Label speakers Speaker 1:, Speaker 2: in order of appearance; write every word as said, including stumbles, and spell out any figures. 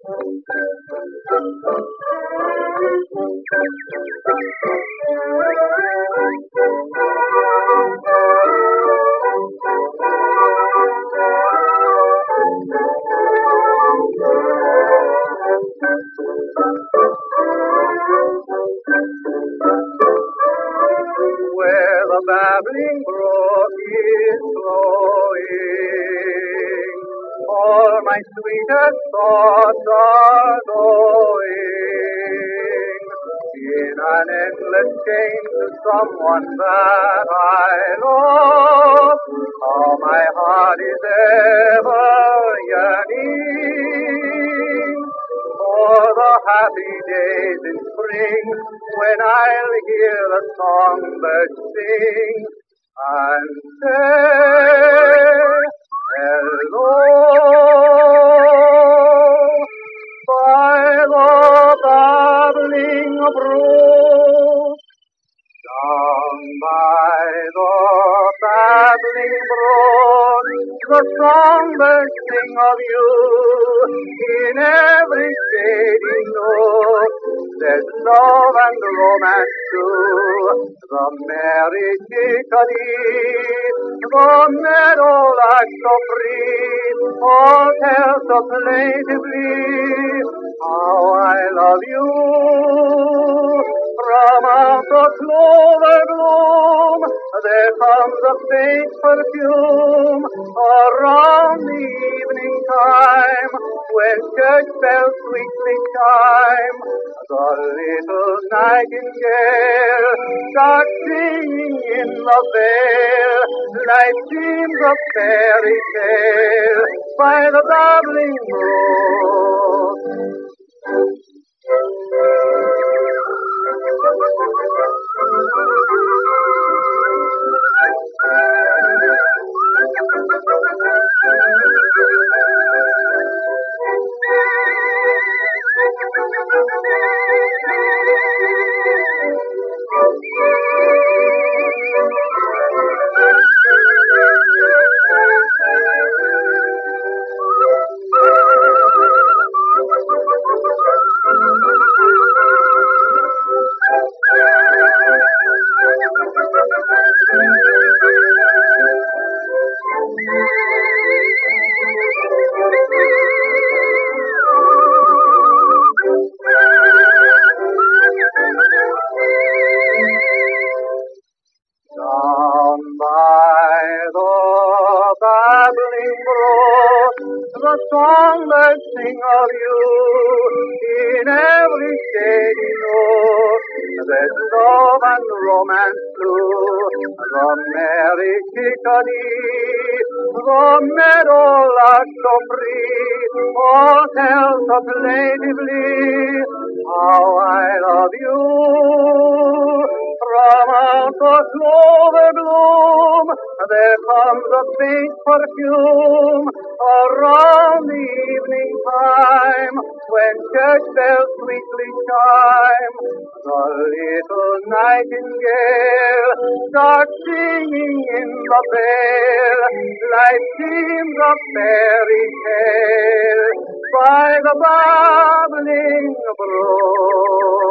Speaker 1: Where the babbling brook is flowing, all my sweetest thoughts are going in an endless chain to someone that I love. How my heart is ever yearning for the happy days in spring when I'll hear the songbirds sing and say hello by the babbling brook, down by the babbling brook. The songbirds sing of you in every shady nook. There's love and romance too. The merry chickadee, the meadowlark so free, all tell so plaintively how I love you. From out the clover gloom there comes a faint perfume around the evening time, when church bells sweetly chime. The little nightingale starts singing in the vale, like seems a fairy tale by the babbling brook. Down by the babbling brook, the songbirds sing of you in every shady nook. There's love and romance too. The merry chickadee, the meadowlark so free, all tell so plaintively how I love you. From out the clover bloom there comes a faint perfume around the evening time, when church bells sweetly chime. The little nightingale starts singing in the vale, like seems a fairy tale by the babbling brook.